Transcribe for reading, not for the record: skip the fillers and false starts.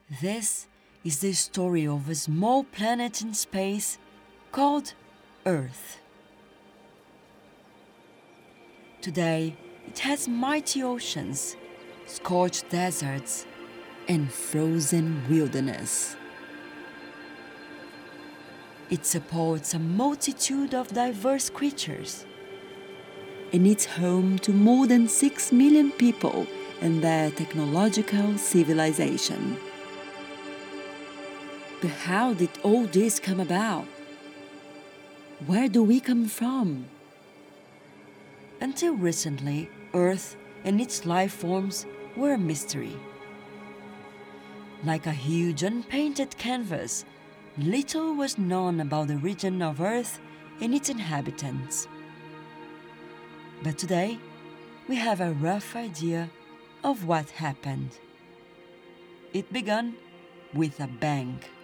This is the story of a small planet in space called Earth. Today, it has mighty oceans, scorched deserts, and frozen wilderness. It supports a multitude of diverse creatures, and it's home to more than 6 million people and their technological civilization. But how did all this come about? Where do we come from? Until recently, Earth and its life forms were a mystery. Like a huge unpainted canvas, little was known about the region of Earth and its inhabitants. But today, we have a rough idea of what happened. It began with a bang.